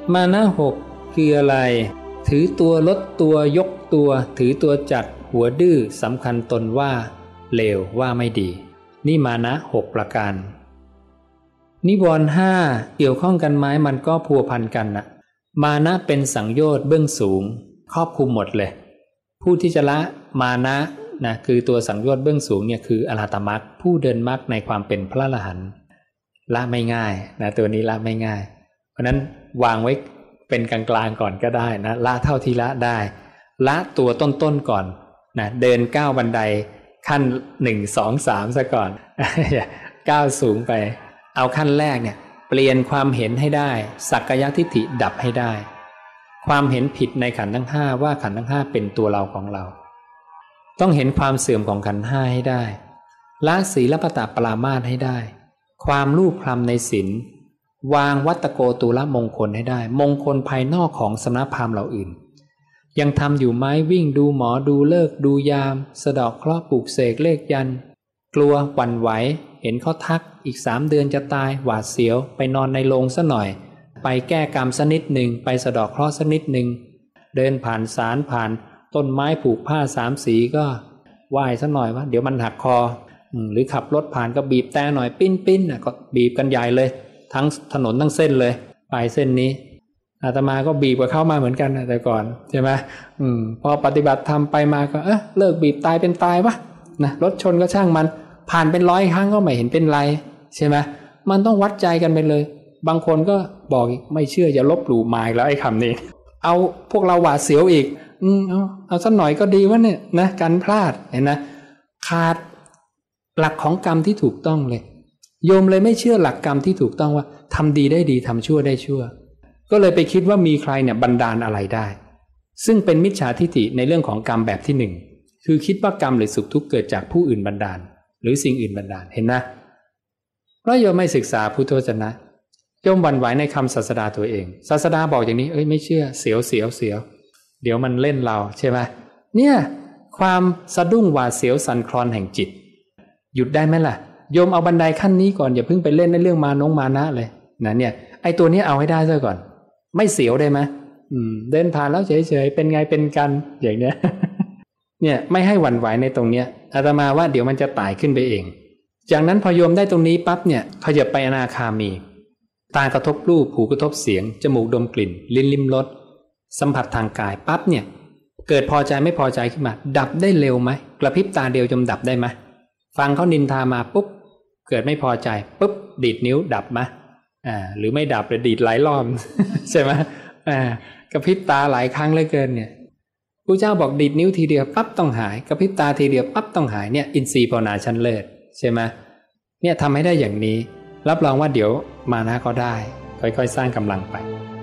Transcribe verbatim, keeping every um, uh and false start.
มานะหกคืออะไรถือตัวลดตัวยกตัวถือตัวจัดหัวดื้อสำคัญตนว่าเลวว่าไม่ดีนี่มานะหกประการนิวรณ์ห้าเกี่ยวข้องกันไหมมันก็พัวพันกันนะมานะเป็นสังโยชน์เบื้องสูงครอบคลุมหมดเลยผู้ที่จะละมานะนะคือตัวสังโยชน์เบื้องสูงเนี่ยคืออรหัตมรรคผู้เดินมรรคในความเป็นพระอรหันต์ละไม่ง่ายนะตัวนี้ละไม่ง่ายเพราะนั้นวางไว้เป็นกลางๆก่อนก็ได้นะละเท่าที่ละได้ละตัวต้นๆก่อนนะเดินก้าวบันไดขั้นหนึ่งสองสามซะก่อนก้าวสูงไปเอาขั้นแรกเนี่ยเปลี่ยนความเห็นให้ได้สักกายทิฏฐิดับให้ได้ความเห็นผิดในขันธ์ทั้งห้าว่าขันธ์ทั้งห้าเป็นตัวเราของเราต้องเห็นความเสื่อมของขันธ์ห้าให้ได้ละศีลปตปรามาสให้ได้ความลูบคลำในศีลวางวัตโกตุลมงคลให้ได้มงคลภายนอกของสำนักพราหมณ์เหล่าอื่นยังทำอยู่ไหมวิ่งดูหมอดูเลิกดูยามสะเดาะเคราะห์ปลูกเสกเลขยันกลัวหวั่นไหวเห็นเขาทักอีกสามเดือนจะตายหวาดเสียวไปนอนในโรงซะหน่อยไปแก้กรรมสักนิดหนึ่งไปสะเดาะเคราะห์สักนิดหนึ่งเดินผ่านศาลผ่านต้นไม้ผูกผ้าสามสีก็ไหว้ซะหน่อยว่าเดี๋ยวมันหักคอหรือขับรถผ่านก็บีบแต่หน่อยปิ้นปิ้นน่ะก็บีบกันใหญ่เลยทั้งถนนทั้งเส้นเลยไปเส้นนี้อาตมาก็บีบกับเข้ามาเหมือนกันนะแต่ก่อนใช่ไหมอืมพอปฏิบัติทำไปมาก็เออเลิกบีบตายเป็นตายวะนะรถชนก็ช่างมันผ่านเป็นร้อยครั้งก็ไม่เห็นเป็นไรใช่ไหมมันต้องวัดใจกันไปเลยบางคนก็บอกไม่เชื่ออย่าลบหลู่มาอีกแล้วไอ้คำนี้เอาพวกเราหวาดเสียวอีกอืมเอาเอาสักหน่อยก็ดีวะเนี่ยนะการพลาดเห็นนะขาดหลักของกรรมที่ถูกต้องเลยโยมเลยไม่เชื่อหลักกรรมที่ถูกต้องว่าทำดีได้ดีทำชั่วได้ชั่วก็เลยไปคิดว่ามีใครเนี่ยบันดาลอะไรได้ซึ่งเป็นมิจฉาทิฏฐิในเรื่องของกรรมแบบที่หนึ่งคือคิดว่ากรรมหรือสุขทุกข์เกิดจากผู้อื่นบันดาลหรือสิ่งอื่นบันดาลเห็นนะเพราะโยมไม่ศึกษาพุทธวจนะโยมหวั่นไหวในคำศาสดาตัวเองศาสดาบอกอย่างนี้เอ้ยไม่เชื่อเสียวเสียวเสียวเดี๋ยวมันเล่นเราใช่ไหมเนี่ยความสะดุ้งหวาดเสียวสั่นคลอนแห่งจิตหยุดได้ไหมล่ะโยมเอาบันไดขั้นนี้ก่อนอย่าเพิ่งไปเล่นในเรื่องมานงมานะเลยนะเนี่ยไอ้ตัวนี้เอาให้ได้ซะก่อนไม่เสียวได้ไหมอืมเดินผ่านแล้วเฉยๆเป็นไงเป็นกันอย่างเนี้ย เนี่ยไม่ให้หวั่นไหวในตรงเนี้ยอาตมาว่าเดี๋ยวมันจะไต่ขึ้นไปเองจากนั้นพอโยมได้ตรงนี้ปั๊บเนี่ยขยับไปอนาคามีตากระทบรูปหูกระทบเสียงจมูกดมกลิ่นลิ้นลิ้มรสสัมผัสทางกายปั๊บเนี่ยเกิดพอใจไม่พอใจขึ้นมาดับได้เร็วไหมกระพริบตาเดียวจมดับได้ไหมฟังเขานินทามาปุ๊บเกิดไม่พอใจปุ๊บดีดนิ้วดับไหมอ่าหรือไม่ดับเลยดีดหลายรอบ ใช่ไหมอ่ากระพริบตาหลายครั้งเหลือเกินเนี่ยพระเจ้าบอกดีดนิ้วทีเดียวปั๊บต้องหายกระพริบตาทีเดียวปั๊บต้องหายเนี่ยอินทรีย์ภาวนาชั้นเลิศใช่ไหมเนี่ยทำให้ได้อย่างนี้รับรองว่าเดี๋ยวมานะก็ได้ค่อยๆสร้างกำลังไป